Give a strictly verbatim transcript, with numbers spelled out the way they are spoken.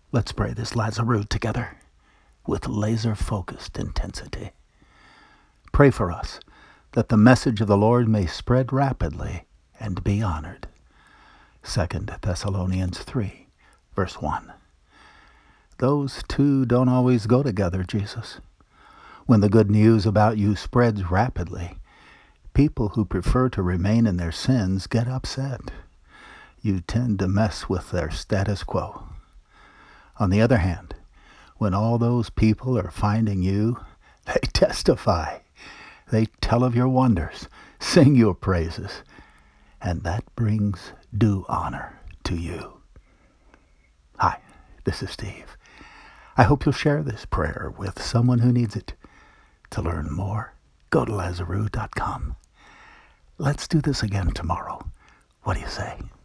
Let's pray this Lazarus together with laser-focused intensity. Pray for us that the message of the Lord may spread rapidly and be honored. Second Thessalonians three, verse one. Those two don't always go together, Jesus. When the good news about you spreads rapidly, people who prefer to remain in their sins get upset. You tend to mess with their status quo. On the other hand, when all those people are finding you, they testify. They tell of your wonders, sing your praises, and that brings due honor to you. Hi, this is Steve. I hope you'll share this prayer with someone who needs it. To learn more, go to Lazarus dot com. Let's do this again tomorrow. What do you say?